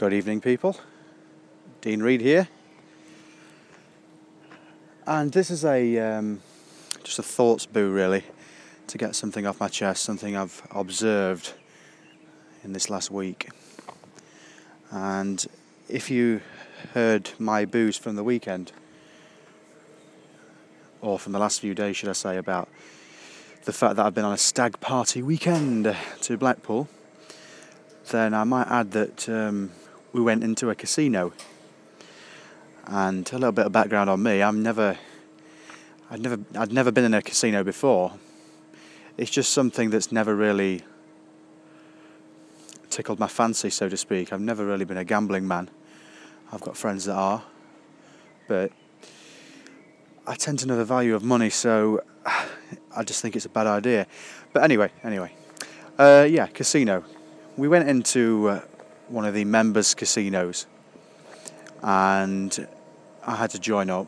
Good evening, people. Dean Reed here, and this is just a thoughts boo, really, to get something off my chest, something I've observed in this last week. And if you heard my boos from the weekend, or from the last few days, should I say, about the fact that I've been on a stag party weekend to Blackpool, then I might add that we went into a casino. And a little bit of background on me: I'd never been in a casino before. It's just something that's never really tickled my fancy, so to speak. I've never really been a gambling man. I've got friends that are, but I tend to know the value of money, so I just think it's a bad idea. But anyway, casino. We went into one of the members' casinos, and I had to join up.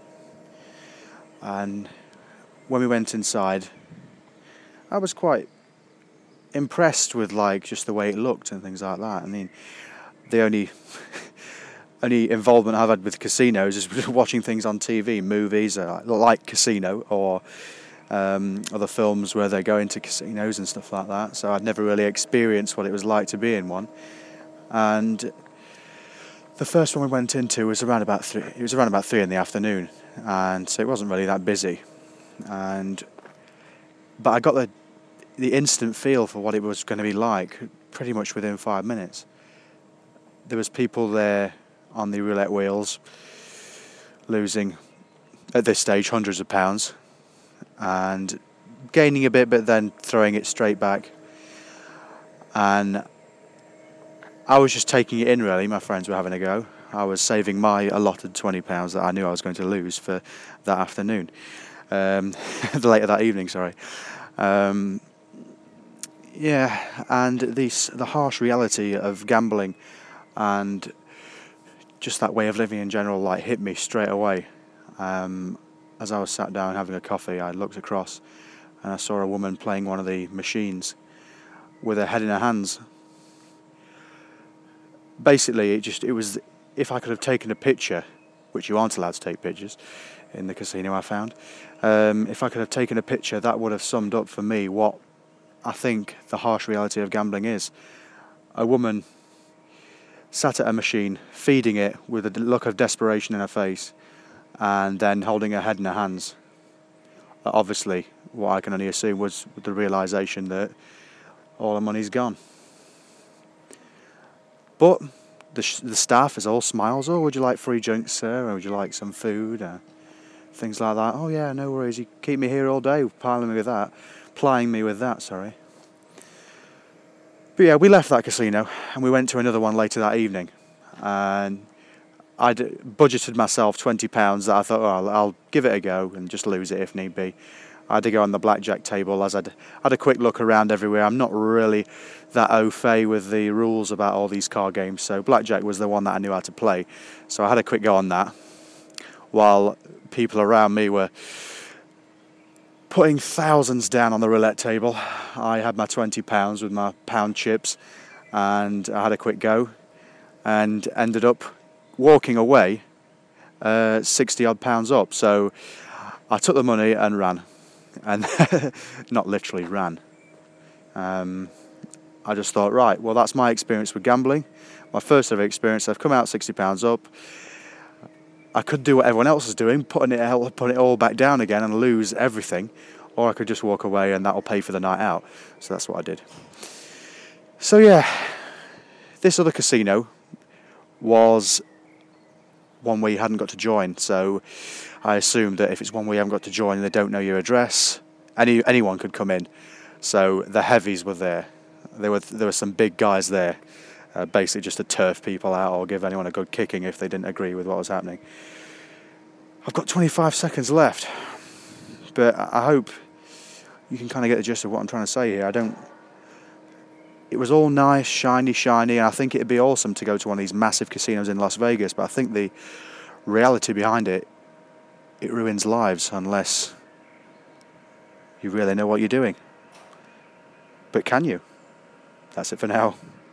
And when we went inside, I was quite impressed with just the way it looked and things like that. I mean, the only involvement I've had with casinos is watching things on TV, movies like Casino, or other films where they go into casinos and stuff like that. So I'd never really experienced what it was like to be in one. And the first one we went into was around about 3. It was around about 3 in the afternoon, and so it wasn't really that busy. But I got the instant feel for what it was going to be like pretty much within 5 minutes. There was people there on the roulette wheels, losing at this stage hundreds of pounds, and gaining a bit, but then throwing it straight back. And I was just taking it in, really. My friends were having a go. I was saving my allotted £20 that I knew I was going to lose for that afternoon. Later that evening, sorry. And the harsh reality of gambling and just that way of living in general hit me straight away. As I was sat down having a coffee, I looked across and I saw a woman playing one of the machines with her head in her hands. Basically, it was, if I could have taken a picture, which you aren't allowed to take pictures in the casino, I found. If I could have taken a picture, that would have summed up for me what I think the harsh reality of gambling is. A woman sat at a machine, feeding it with a look of desperation in her face, and then holding her head in her hands. Obviously, what I can only assume was the realisation that all her money's gone. But the staff is all smiles. "Oh, would you like free drinks, sir? Or would you like some food?" Things like that. "Oh yeah, no worries. You keep me here all day, plying me with that. Sorry." But yeah, we left that casino and we went to another one later that evening. And I'd budgeted myself £20 that I thought, I'll give it a go and just lose it if need be. I had to go on the blackjack table as I'd had a quick look around everywhere. I'm not really that au fait with the rules about all these card games, so blackjack was the one that I knew how to play. So I had a quick go on that, while people around me were putting thousands down on the roulette table. I had my £20 with my pound chips, and I had a quick go, and ended up walking away 60 odd pounds up. So I took the money and ran. And not literally ran. I just thought, right, well, that's my experience with gambling. My first ever experience. I've come out £60 up. I could do what everyone else is doing, putting it all back down again and lose everything, or I could just walk away and that'll pay for the night out. So that's what I did. So yeah, this other casino was one where you hadn't got to join. So I assumed that if it's one where you haven't got to join and they don't know your address, anyone could come in. So the heavies were there. There were some big guys there, basically just to turf people out or give anyone a good kicking if they didn't agree with what was happening. I've got 25 seconds left, but I hope you can kind of get the gist of what I'm trying to say here. It was all nice, shiny, and I think it'd be awesome to go to one of these massive casinos in Las Vegas, but I think the reality behind it ruins lives unless you really know what you're doing. But can you? That's it for now.